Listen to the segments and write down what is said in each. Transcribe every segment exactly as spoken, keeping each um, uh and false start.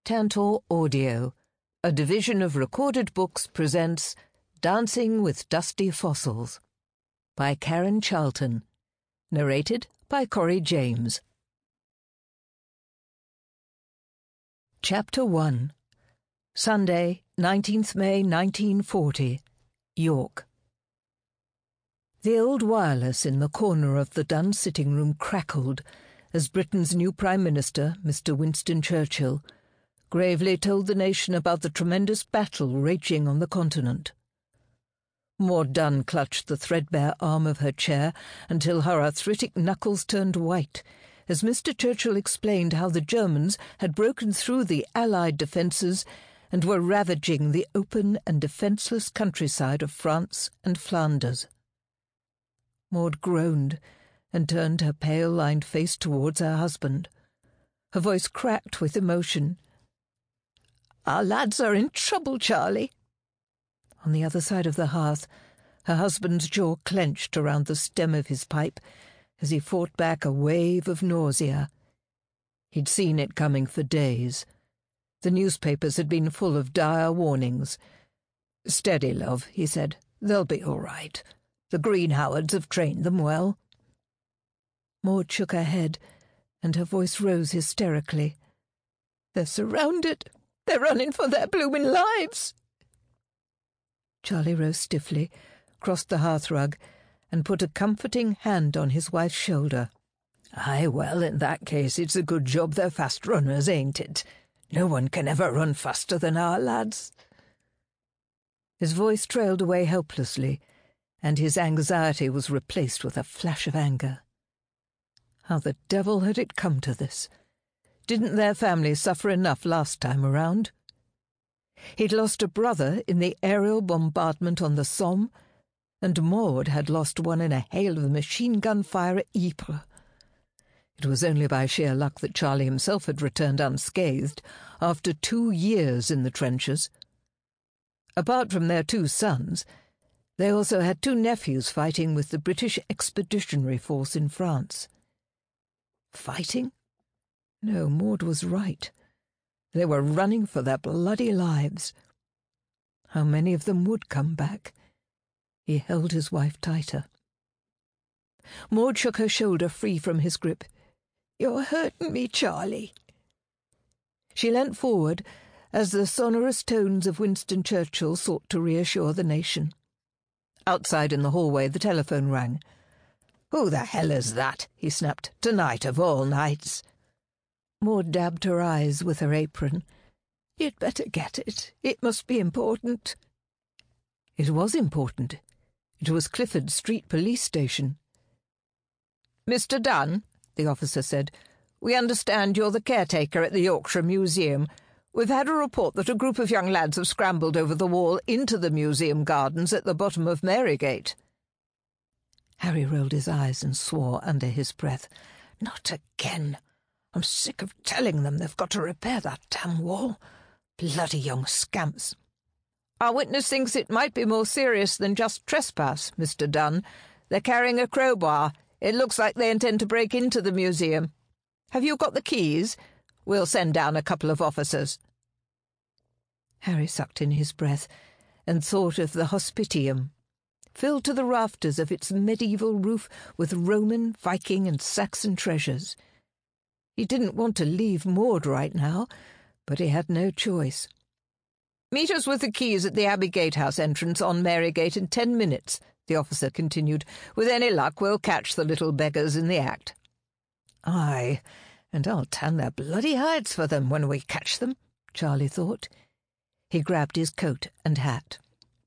Tantor Audio, a division of Recorded Books, presents Dancing with Dusty Fossils by Karen Charlton, narrated by Corey James. Chapter one. Sunday, nineteenth May nineteen forty, York. The old wireless in the corner of the Dunn sitting room crackled as Britain's new Prime Minister, Mister Winston Churchill, gravely told the nation about the tremendous battle raging on the continent. Maud Dunn clutched the threadbare arm of her chair until her arthritic knuckles turned white as Mister Churchill explained how the Germans had broken through the Allied defences and were ravaging the open and defenceless countryside of France and Flanders. Maud groaned and turned her pale-lined face towards her husband. Her voice cracked with emotion. "Our lads are in trouble, Charlie." On the other side of the hearth, her husband's jaw clenched around the stem of his pipe as he fought back a wave of nausea. He'd seen it coming for days. The newspapers had been full of dire warnings. "Steady, love," he said. "They'll be all right. The Greenhowards have trained them well." Maud shook her head, and her voice rose hysterically. "They're surrounded. They're running for their blooming lives." Charlie rose stiffly, crossed the hearthrug, and put a comforting hand on his wife's shoulder. "Aye, well, in that case it's a good job they're fast runners, ain't it? No one can ever run faster than our lads." His voice trailed away helplessly, and his anxiety was replaced with a flash of anger. How the devil had it come to this? Didn't their family suffer enough last time around? He'd lost a brother in the aerial bombardment on the Somme, and Maud had lost one in a hail of machine-gun fire at Ypres. It was only by sheer luck that Charlie himself had returned unscathed after two years in the trenches. Apart from their two sons, they also had two nephews fighting with the British Expeditionary Force in France. Fighting? No, Maud was right. They were running for their bloody lives. How many of them would come back? He held his wife tighter. Maud shook her shoulder free from his grip. "You're hurting me, Charlie." She leant forward as the sonorous tones of Winston Churchill sought to reassure the nation. Outside in the hallway the telephone rang. "Who the hell is that?" he snapped. "Tonight of all nights." Maud dabbed her eyes with her apron. "You'd better get it. It must be important." It was important. It was Clifford Street Police Station. "Mister Dunn," the officer said, "we understand you're the caretaker at the Yorkshire Museum. We've had a report that a group of young lads have scrambled over the wall into the museum gardens at the bottom of Marygate." Harry rolled his eyes and swore under his breath. "Not again. I'm sick of telling them they've got to repair that damn wall. Bloody young scamps." "Our witness thinks it might be more serious than just trespass, Mister Dunn. They're carrying a crowbar. It looks like they intend to break into the museum. Have you got the keys? We'll send down a couple of officers." Harry sucked in his breath and thought of the Hospitium, filled to the rafters of its medieval roof with Roman, Viking and Saxon treasures. He didn't want to leave Maud right now, but he had no choice. "Meet us with the keys at the Abbey Gatehouse entrance on Marygate in ten minutes, the officer continued. "With any luck, we'll catch the little beggars in the act." "Aye, and I'll tan their bloody hides for them when we catch them," Charlie thought. He grabbed his coat and hat.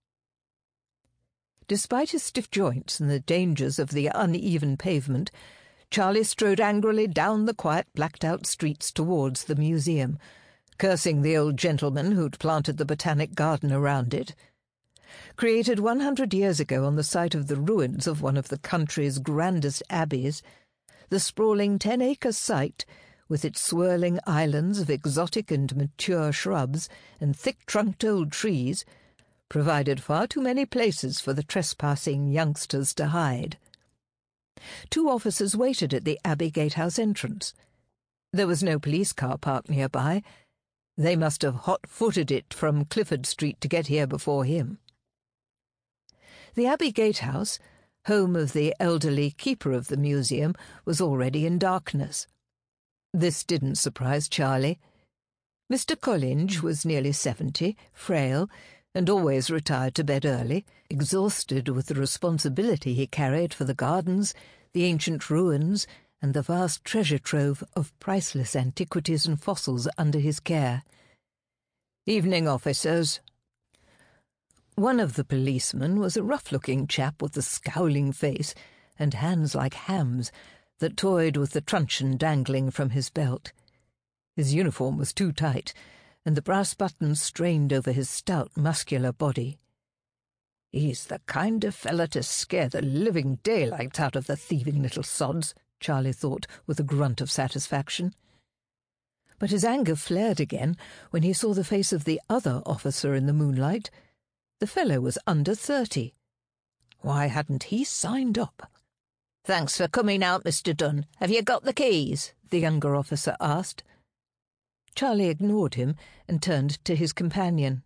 Despite his stiff joints and the dangers of the uneven pavement, Charlie strode angrily down the quiet, blacked-out streets towards the museum, cursing the old gentleman who'd planted the botanic garden around it. Created one hundred years ago on the site of the ruins of one of the country's grandest abbeys, the sprawling ten-acre site, with its swirling islands of exotic and mature shrubs and thick-trunked old trees, provided far too many places for the trespassing youngsters to hide. Two officers waited at the Abbey Gatehouse entrance. There was no police car parked nearby. They must have hot-footed it from Clifford Street to get here before him. The Abbey Gatehouse, home of the elderly keeper of the museum, was already in darkness. This didn't surprise Charlie. Mister Collinge was nearly seventy, frail, and always retired to bed early, exhausted with the responsibility he carried for the gardens, the ancient ruins, and the vast treasure trove of priceless antiquities and fossils under his care. "Evening, officers." One of the policemen was a rough-looking chap with a scowling face and hands like hams that toyed with the truncheon dangling from his belt. His uniform was too tight, and the brass buttons strained over his stout, muscular body. "He's the kind of fella to scare the living daylights out of the thieving little sods," Charlie thought with a grunt of satisfaction. But his anger flared again when he saw the face of the other officer in the moonlight. The fellow was under thirty. Why hadn't he signed up? "Thanks for coming out, Mister Dunn. Have you got the keys?" the younger officer asked. Charlie ignored him and turned to his companion.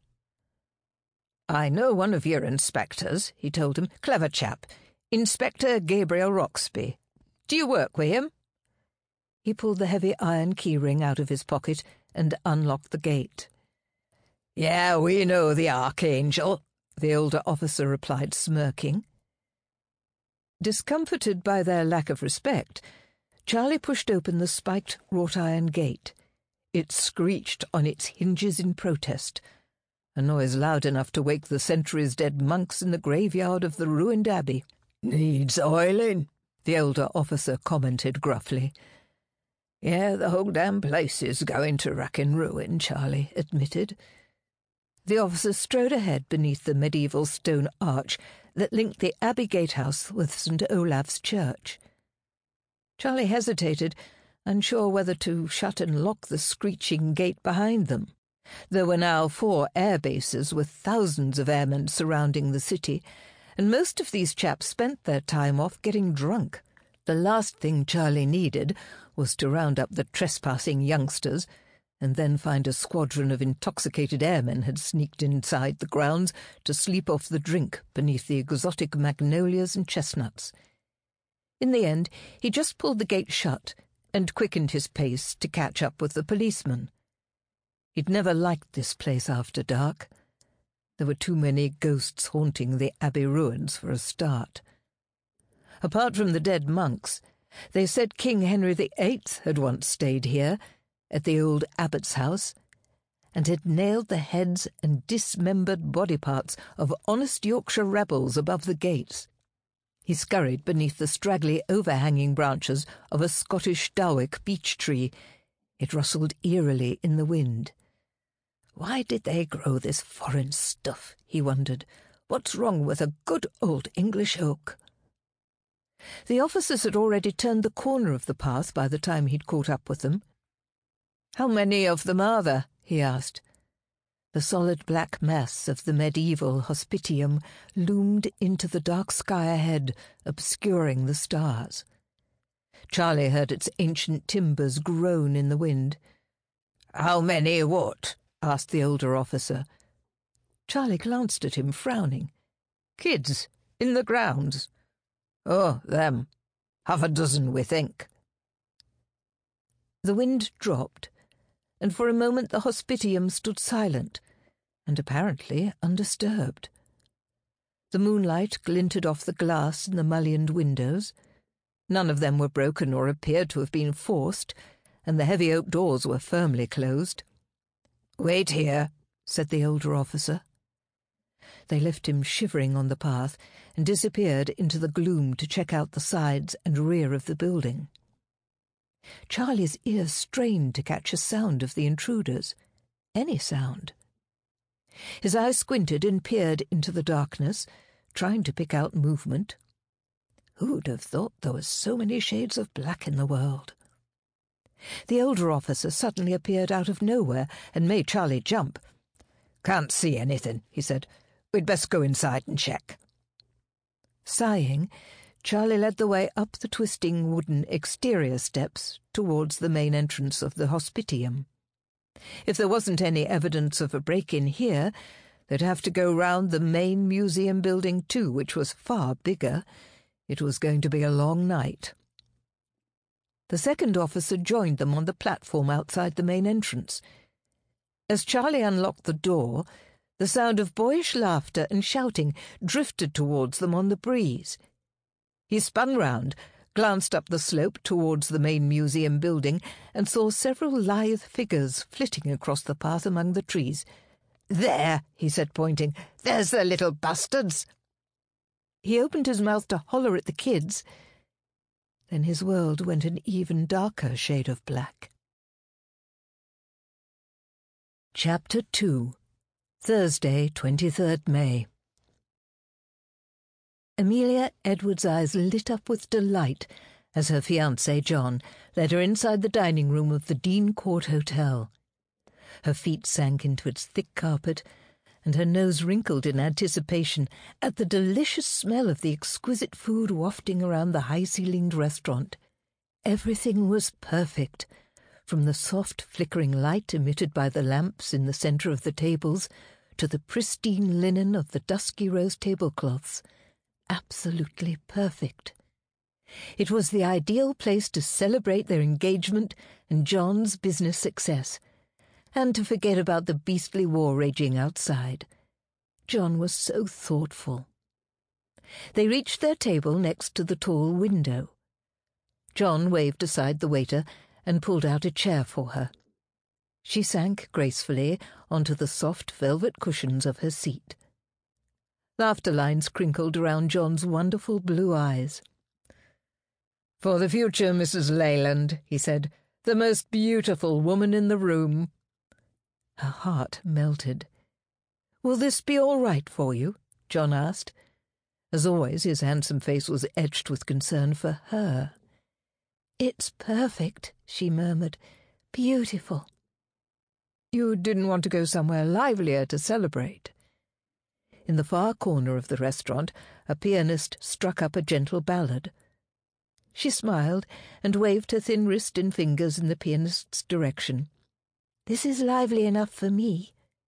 "I know one of your inspectors," he told him. "Clever chap. Inspector Gabriel Roxby. Do you work with him?" He pulled the heavy iron keyring out of his pocket and unlocked the gate. "Yeah, we know the Archangel," the older officer replied, smirking. Discomforted by their lack of respect, Charlie pushed open the spiked wrought-iron gate. It screeched on its hinges in protest, a noise loud enough to wake the centuries-dead monks in the graveyard of the ruined abbey. "Needs oiling," the older officer commented gruffly. "Yeah, the whole damn place is going to rack and ruin," Charlie admitted. The officer strode ahead beneath the medieval stone arch that linked the Abbey Gatehouse with Saint Olaf's Church. Charlie hesitated, unsure whether to shut and lock the screeching gate behind them. There were now four air bases with thousands of airmen surrounding the city, and most of these chaps spent their time off getting drunk. The last thing Charlie needed was to round up the trespassing youngsters, and then find a squadron of intoxicated airmen had sneaked inside the grounds to sleep off the drink beneath the exotic magnolias and chestnuts. In the end, he just pulled the gate shut and quickened his pace to catch up with the policeman. He'd never liked this place after dark. There were too many ghosts haunting the abbey ruins for a start. Apart from the dead monks, they said King Henry the Eighth had once stayed here, at the old abbot's house, and had nailed the heads and dismembered body parts of honest Yorkshire rebels above the gates. He scurried beneath the straggly overhanging branches of a Scottish Dawick beech tree. It rustled eerily in the wind. Why did they grow this foreign stuff, he wondered. What's wrong with a good old English oak? The officers had already turned the corner of the path by the time he'd caught up with them. "How many of them are there?" he asked. The solid black mass of the medieval hospitium loomed into the dark sky ahead, obscuring the stars. Charlie heard its ancient timbers groan in the wind. "How many what?" asked the older officer. Charlie glanced at him, frowning. "Kids, in the grounds." "Oh, them. Half a dozen, we think." The wind dropped, and for a moment the hospitium stood silent, and apparently undisturbed. The moonlight glinted off the glass in the mullioned windows. None of them were broken or appeared to have been forced, and the heavy oak doors were firmly closed. "Wait here," said the older officer. They left him shivering on the path and disappeared into the gloom to check out the sides and rear of the building. Charlie's ears strained to catch a sound of the intruders, any sound. His eyes squinted and peered into the darkness, trying to pick out movement. Who'd have thought there were so many shades of black in the world? The older officer suddenly appeared out of nowhere and made Charlie jump. "Can't see anything," he said. "We'd best go inside and check." Sighing, Charlie led the way up the twisting wooden exterior steps towards the main entrance of the hospitium. If there wasn't any evidence of a break-in here, they'd have to go round the main museum building too, which was far bigger. It was going to be a long night. The second officer joined them on the platform outside the main entrance. As Charlie unlocked the door, the sound of boyish laughter and shouting drifted towards them on the breeze. He spun round, glanced up the slope towards the main museum building, and saw several lithe figures flitting across the path among the trees. "There," he said, pointing. "There's the little bastards." He opened his mouth to holler at the kids. Then his world went an even darker shade of black. Chapter two. Thursday, twenty-third May. Amelia Edwards' eyes lit up with delight as her fiancé, John, led her inside the dining room of the Dean Court Hotel. Her feet sank into its thick carpet, and her nose wrinkled in anticipation at the delicious smell of the exquisite food wafting around the high-ceilinged restaurant. Everything was perfect, from the soft flickering light emitted by the lamps in the centre of the tables to the pristine linen of the dusky rose tablecloths. Absolutely perfect. It was the ideal place to celebrate their engagement and John's business success, and to forget about the beastly war raging outside. John was so thoughtful. They reached their table next to the tall window. John waved aside the waiter and pulled out a chair for her. She sank gracefully onto the soft velvet cushions of her seat. Laughter lines crinkled around John's wonderful blue eyes. "For the future, Missus Leyland," he said, "the most beautiful woman in the room." Her heart melted. "Will this be all right for you?" John asked. As always, his handsome face was etched with concern for her. "It's perfect," she murmured. "Beautiful." "You didn't want to go somewhere livelier to celebrate?" In the far corner of the restaurant, a pianist struck up a gentle ballad. She smiled and waved her thin wrist and fingers in the pianist's direction. "This is lively enough for me."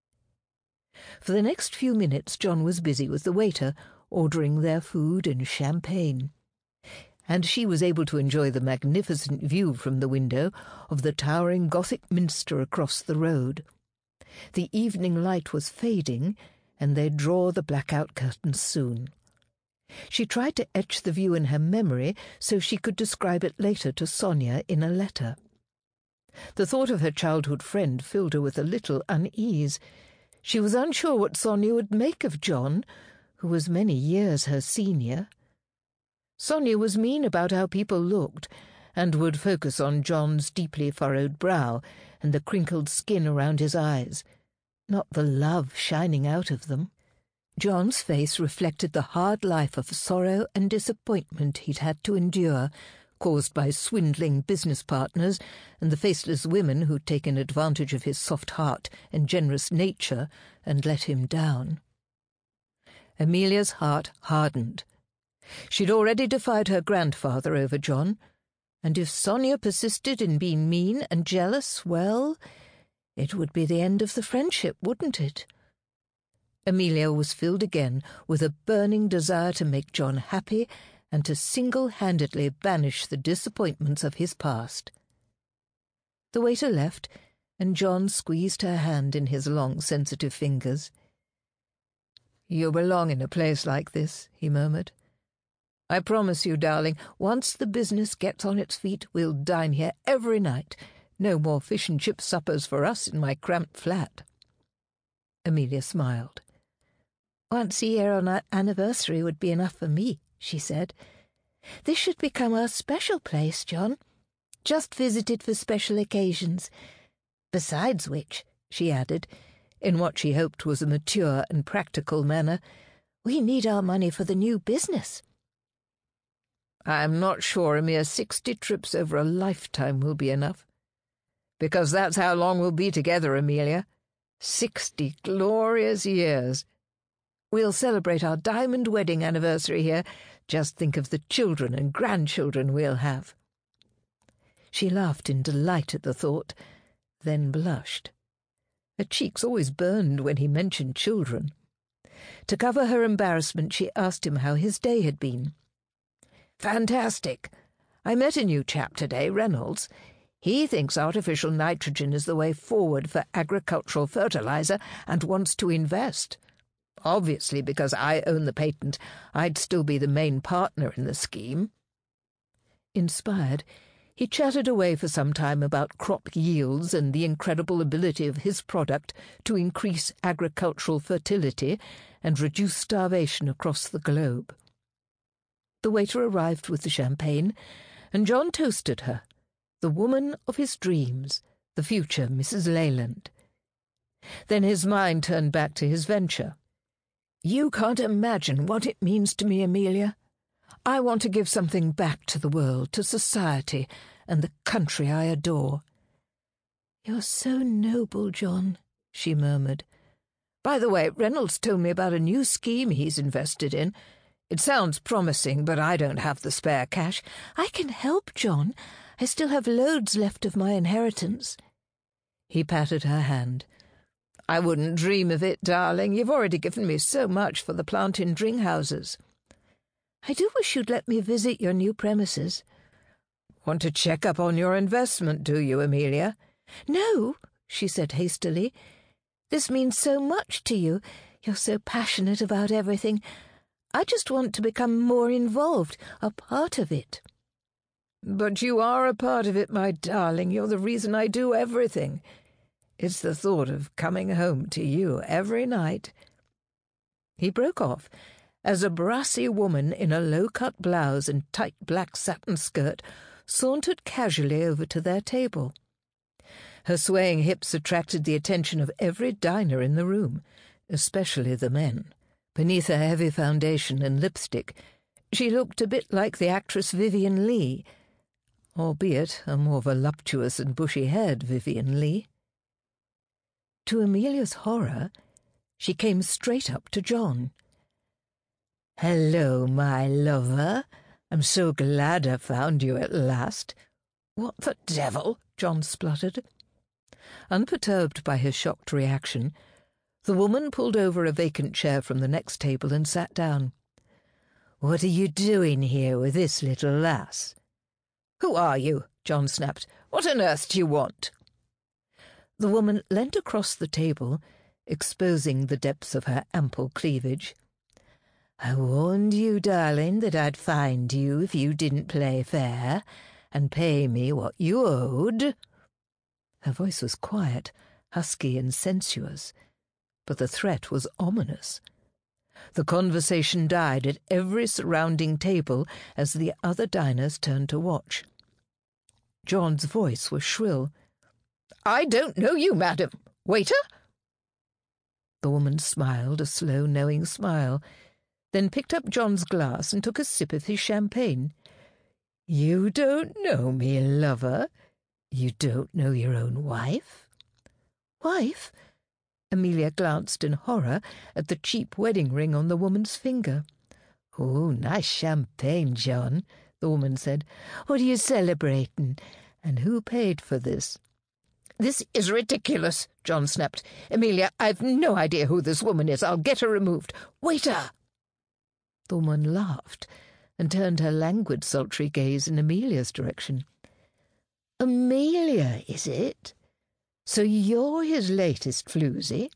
For the next few minutes John was busy with the waiter, ordering their food and champagne, and she was able to enjoy the magnificent view from the window of the towering Gothic minster across the road. The evening light was fading, and they'd draw the blackout curtains soon. She tried to etch the view in her memory so she could describe it later to Sonia in a letter. The thought of her childhood friend filled her with a little unease. She was unsure what Sonia would make of John, who was many years her senior. Sonia was mean about how people looked, and would focus on John's deeply furrowed brow and the crinkled skin around his eyes, not the love shining out of them. John's face reflected the hard life of sorrow and disappointment he'd had to endure, caused by swindling business partners and the faceless women who'd taken advantage of his soft heart and generous nature and let him down. Amelia's heart hardened. She'd already defied her grandfather over John, and if Sonia persisted in being mean and jealous, well, it would be the end of the friendship, wouldn't it? Amelia was filled again with a burning desire to make John happy and to single-handedly banish the disappointments of his past. The waiter left, and John squeezed her hand in his long, sensitive fingers. "You belong in a place like this," he murmured. "I promise you, darling, once the business gets on its feet, we'll dine here every night. No more fish and chip suppers for us in my cramped flat." Amelia smiled. "Once a year on our anniversary would be enough for me," she said. "This should become our special place, John. Just visited for special occasions. Besides which," she added, in what she hoped was a mature and practical manner, "we need our money for the new business." "I'm not sure a mere sixty trips over a lifetime will be enough. Because that's how long we'll be together, Amelia. Sixty glorious years. We'll celebrate our diamond wedding anniversary here. Just think of the children and grandchildren we'll have." She laughed in delight at the thought, then blushed. Her cheeks always burned when he mentioned children. To cover her embarrassment, she asked him how his day had been. "Fantastic. I met a new chap today, Reynolds. He thinks artificial nitrogen is the way forward for agricultural fertilizer and wants to invest. Obviously, because I own the patent, I'd still be the main partner in the scheme." Inspired, he chatted away for some time about crop yields and the incredible ability of his product to increase agricultural fertility and reduce starvation across the globe. The waiter arrived with the champagne, and John toasted her, the woman of his dreams, the future Missus Leyland. Then his mind turned back to his venture. "You can't imagine what it means to me, Amelia. I want to give something back to the world, to society, and the country I adore." "You're so noble, John," she murmured. "By the way, Reynolds told me about a new scheme he's invested in. It sounds promising, but I don't have the spare cash." "I can help, John. I still have loads left of my inheritance." He patted her hand. "I wouldn't dream of it, darling. You've already given me so much for the plant in Dringhouses." "I do wish you'd let me visit your new premises." "Want to check up on your investment, do you, Amelia?" "No," she said hastily. "This means so much to you. You're so passionate about everything. I just want to become more involved, a part of it." "But you are a part of it, my darling. You're the reason I do everything. It's the thought of coming home to you every night." He broke off as a brassy woman in a low-cut blouse and tight black satin skirt sauntered casually over to their table. Her swaying hips attracted the attention of every diner in the room, especially the men. Beneath her heavy foundation and lipstick, she looked a bit like the actress Vivien Leigh, albeit a more voluptuous and bushy-haired Vivien Leigh. To Amelia's horror, she came straight up to John. "Hello, my lover. I'm so glad I found you at last." "What the devil?" John spluttered. Unperturbed by his shocked reaction, the woman pulled over a vacant chair from the next table and sat down. "What are you doing here with this little lass?" "Who are you?" John snapped. "What on earth do you want?" The woman leant across the table, exposing the depths of her ample cleavage. "I warned you, darling, that I'd find you if you didn't play fair and pay me what you owed." Her voice was quiet, husky and sensuous, but the threat was ominous. The conversation died at every surrounding table as the other diners turned to watch. John's voice was shrill. "I don't know you, madam. Waiter?" The woman smiled a slow, knowing smile, then picked up John's glass and took a sip of his champagne. "You don't know me, lover? You don't know your own wife?" "Wife?" Amelia glanced in horror at the cheap wedding ring on the woman's finger. "Oh, nice champagne, John," the woman said. "What are you celebrating? And who paid for this?" "This is ridiculous," John snapped. "Amelia, I've no idea who this woman is. I'll get her removed. Waiter!" The woman laughed and turned her languid, sultry gaze in Amelia's direction. "Amelia, is it? So you're his latest floozy?"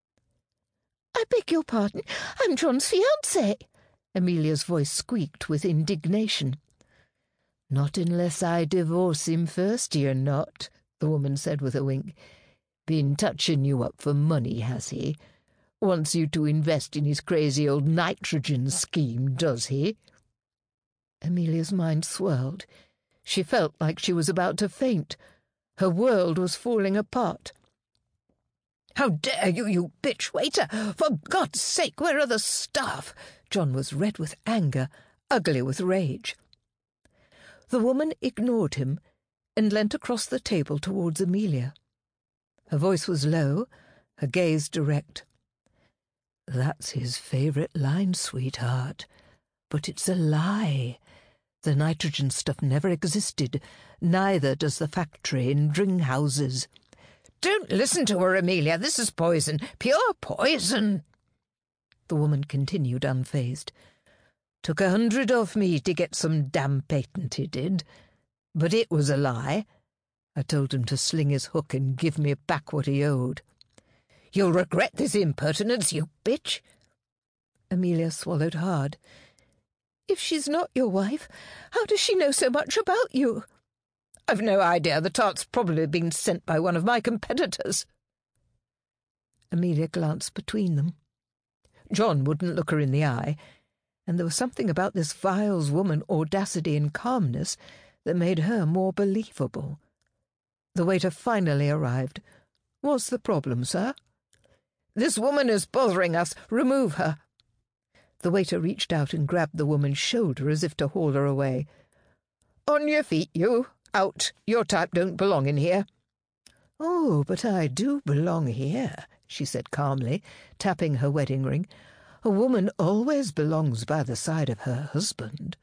"I beg your pardon. I'm John's fiancée." Amelia's voice squeaked with indignation. "Not unless I divorce him first, you're not," the woman said with a wink. "Been touching you up for money, has he? Wants you to invest in his crazy old nitrogen scheme, does he?" Amelia's mind swirled. She felt like she was about to faint. Her world was falling apart. "How dare you, you bitch waiter! For God's sake, where are the staff?" John was red with anger, ugly with rage. The woman ignored him and leant across the table towards Amelia. Her voice was low, her gaze direct. "That's his favourite line, sweetheart. But it's a lie. The nitrogen stuff never existed. Neither does the factory in Dringhouses. Don't listen to her, Amelia. This is poison. Pure poison. The woman continued unfazed. Took a hundred off me to get some damn patent, he did. But it was a lie. I told him to sling his hook and give me back what he owed. You'll regret this impertinence, you bitch. Amelia swallowed hard. If she's not your wife, how does she know so much about you? I've no idea. The tart's probably been sent by one of my competitors. Amelia glanced between them. John wouldn't look her in the eye, and there was something about this Viles woman's audacity and calmness that made her more believable. The waiter finally arrived. What's the problem, sir? This woman is bothering us. Remove her. The waiter reached out and grabbed the woman's shoulder as if to haul her away. On your feet, you. Out. Your type don't belong in here. Oh, but I do belong here, she said calmly, tapping her wedding ring. A woman always belongs by the side of her husband.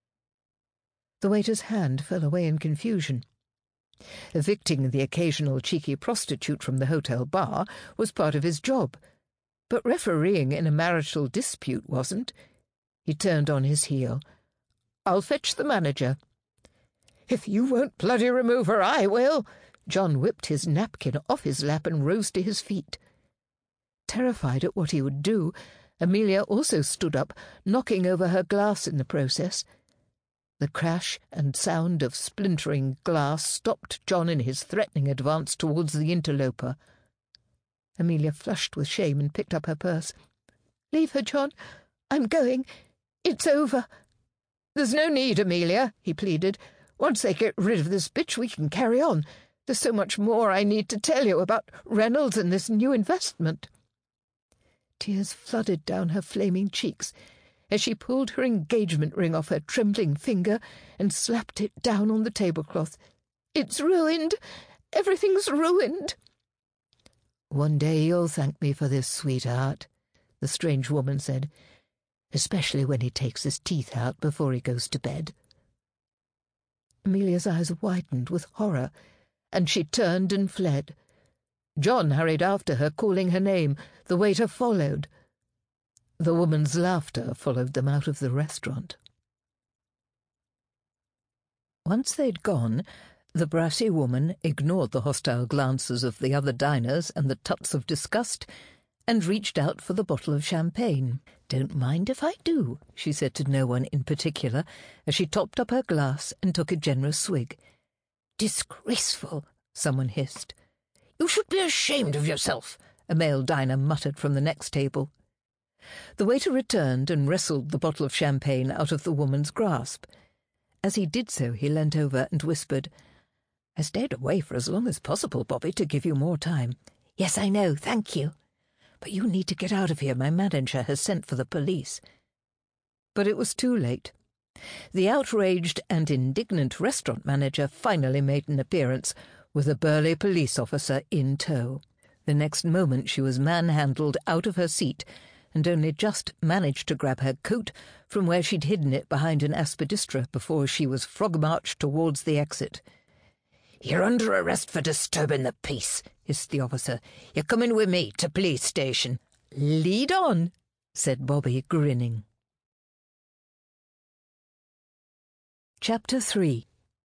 The waiter's hand fell away in confusion. Evicting the occasional cheeky prostitute from the hotel bar was part of his job, but refereeing in a marital dispute wasn't. He turned on his heel. I'll fetch the manager. If you won't bloody remove her, I will. John whipped his napkin off his lap and rose to his feet. Terrified at what he would do, Amelia also stood up, knocking over her glass in the process. The crash and sound of splintering glass stopped John in his threatening advance towards the interloper. Amelia flushed with shame and picked up her purse. Leave her, John. I'm going. It's over. There's no need, Amelia, he pleaded. Once they get rid of this bitch, we can carry on. There's so much more I need to tell you about Reynolds and this new investment. Tears flooded down her flaming cheeks as she pulled her engagement ring off her trembling finger and slapped it down on the tablecloth. It's ruined. Everything's ruined. One day you'll thank me for this, sweetheart, the strange woman said, especially when he takes his teeth out before he goes to bed. Amelia's eyes widened with horror, and she turned and fled. John hurried after her, calling her name. The waiter followed. The woman's laughter followed them out of the restaurant. Once they'd gone, the brassy woman ignored the hostile glances of the other diners and the tuts of disgust, and reached out for the bottle of champagne. "Don't mind if I do," she said to no one in particular, as she topped up her glass and took a generous swig. "Disgraceful," someone hissed. "You should be ashamed of yourself," a male diner muttered from the next table. The waiter returned and wrestled the bottle of champagne out of the woman's grasp. As he did so, he leant over and whispered, "I stayed away for as long as possible, Bobby, to give you more time." "Yes, I know, thank you. But you need to get out of here. My manager has sent for the police." But it was too late. The outraged and indignant restaurant manager finally made an appearance, with a burly police officer in tow. The next moment she was manhandled out of her seat, and only just managed to grab her coat from where she'd hidden it behind an aspidistra before she was frog-marched towards the exit. "You're under arrest for disturbing the peace," hissed the officer. "You're coming with me to police station." "Lead on," said Bobby, grinning. Chapter three.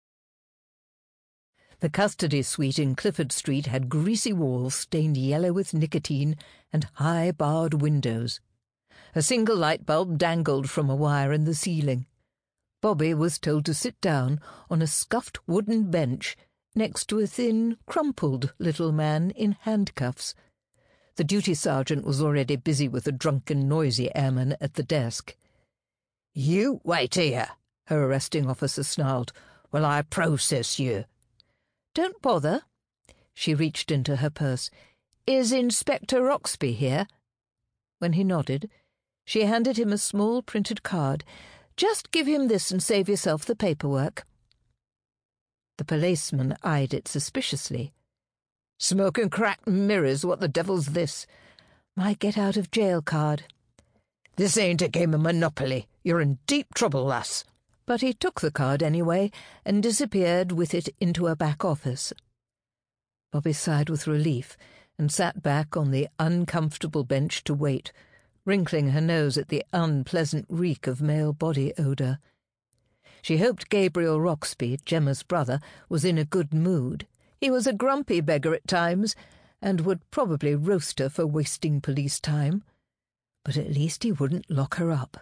The custody suite in Clifford Street had greasy walls stained yellow with nicotine and high barred windows. A single light bulb dangled from a wire in the ceiling. Bobby was told to sit down on a scuffed wooden bench next to a thin, crumpled little man in handcuffs. The duty sergeant was already busy with a drunken, noisy airman at the desk. "You wait here," her arresting officer snarled, "while I process you." "Don't bother." She reached into her purse. "Is Inspector Roxby here?" When he nodded, she handed him a small printed card. "Just give him this and save yourself the paperwork." The policeman eyed it suspiciously. "Smoking cracked mirrors, what the devil's this?" "My get-out-of-jail card." "This ain't a game of Monopoly. You're in deep trouble, lass." But he took the card anyway and disappeared with it into a back office. Bobby sighed with relief and sat back on the uncomfortable bench to wait, wrinkling her nose at the unpleasant reek of male body odour. She hoped Gabriel Roxby, Gemma's brother, was in a good mood. He was a grumpy beggar at times, and would probably roast her for wasting police time. But at least he wouldn't lock her up.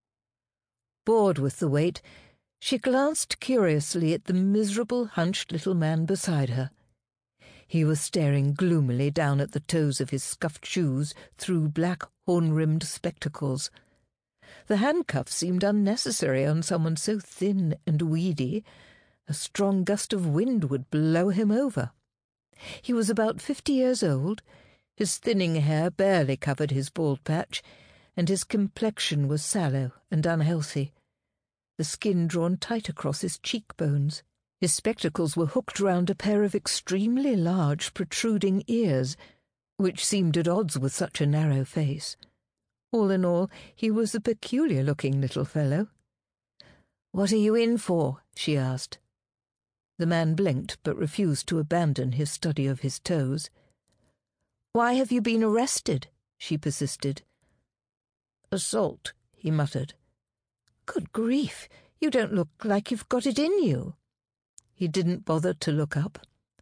Bored with the wait, she glanced curiously at the miserable, hunched little man beside her. He was staring gloomily down at the toes of his scuffed shoes through black horn-rimmed spectacles. The handcuffs seemed unnecessary on someone so thin and weedy. A strong gust of wind would blow him over. He was about fifty years old. His thinning hair barely covered his bald patch, and his complexion was sallow and unhealthy, the skin drawn tight across his cheekbones. His spectacles were hooked round a pair of extremely large protruding ears, which seemed at odds with such a narrow face. All in all, he was a peculiar-looking little fellow. "What are you in for?" she asked. The man blinked, but refused to abandon his study of his toes. "Why have you been arrested?" she persisted. "Assault," he muttered. "Good grief, you don't look like you've got it in you." He didn't bother to look up.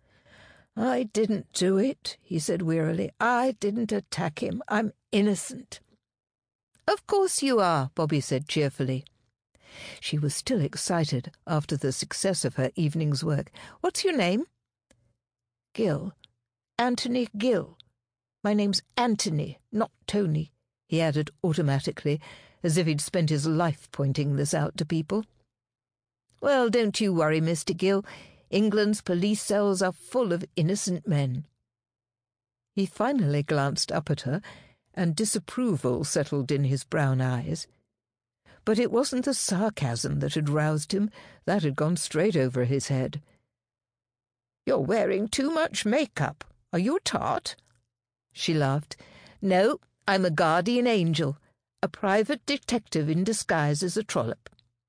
"I didn't do it," he said wearily. "I didn't attack him. I'm innocent." "Of course you are," Bobby said cheerfully. She was still excited after the success of her evening's work. "What's your name?" "Gill. Anthony Gill. My name's Anthony, not Tony," he added automatically, as if he'd spent his life pointing this out to people. "Well, don't you worry, Mister Gill. England's police cells are full of innocent men." He finally glanced up at her, and disapproval settled in his brown eyes. But it wasn't the sarcasm that had roused him. That had gone straight over his head. "You're wearing too much makeup. Are you a tart?" She laughed. "No, I'm a guardian angel, a private detective in disguise as a trollop."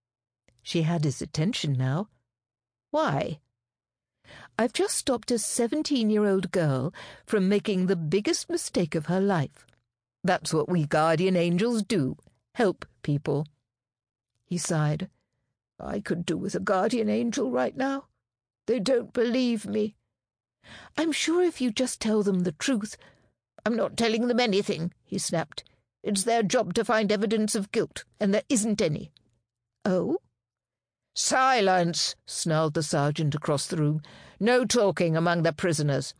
She had his attention now. "Why?" "I've just stopped a seventeen-year-old girl from making the biggest mistake of her life. That's what we guardian angels do, help people." He sighed. "I could do with a guardian angel right now. They don't believe me." "I'm sure if you just tell them the truth—" "I'm not telling them anything," he snapped. "It's their job to find evidence of guilt, and there isn't any." "Oh?" "Silence!" snarled the sergeant across the room. "No talking among the prisoners."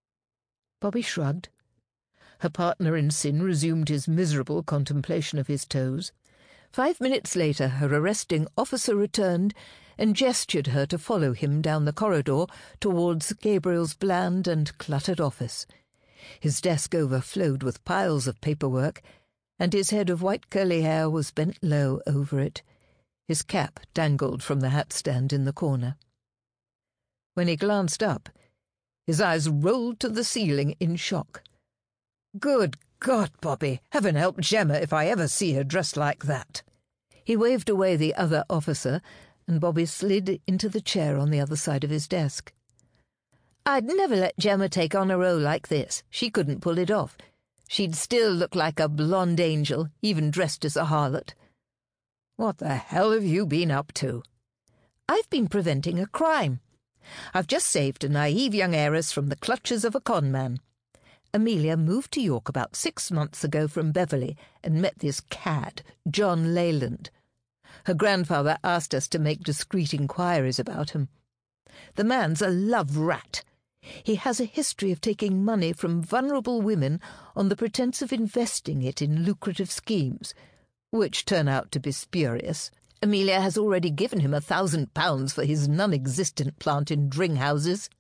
Bobby shrugged. Her partner in sin resumed his miserable contemplation of his toes. Five minutes later her arresting officer returned and gestured her to follow him down the corridor towards Gabriel's bland and cluttered office. His desk overflowed with piles of paperwork, and his head of white curly hair was bent low over it. His cap dangled from the hat-stand in the corner. When he glanced up, his eyes rolled to the ceiling in shock. "Good God, Bobby, heaven help Gemma if I ever see her dressed like that." He waved away the other officer, and Bobby slid into the chair on the other side of his desk. "I'd never let Gemma take on a role like this. She couldn't pull it off. She'd still look like a blonde angel, even dressed as a harlot." "What the hell have you been up to?" "I've been preventing a crime. I've just saved a naive young heiress from the clutches of a con man. Amelia moved to York about six months ago from Beverley and met this cad, John Leyland. Her grandfather asked us to make discreet inquiries about him. The man's a love rat. He has a history of taking money from vulnerable women on the pretence of investing it in lucrative schemes, which turn out to be spurious. Amelia has already given him a thousand pounds for his non-existent plant in Dringhouses."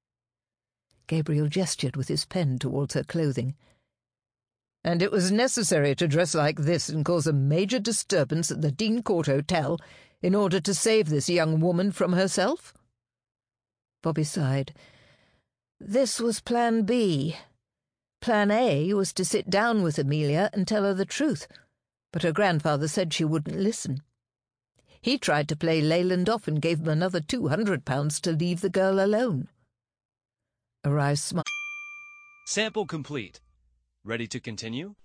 Gabriel gestured with his pen towards her clothing. "And it was necessary to dress like this and cause a major disturbance at the Dean Court Hotel in order to save this young woman from herself?" Bobby sighed. "This was Plan B. Plan A was to sit down with Amelia and tell her the truth, but her grandfather said she wouldn't listen. He tried to play Leyland off and gave him another two hundred pounds to leave the girl alone." Arise smile. Sample complete. Ready to continue?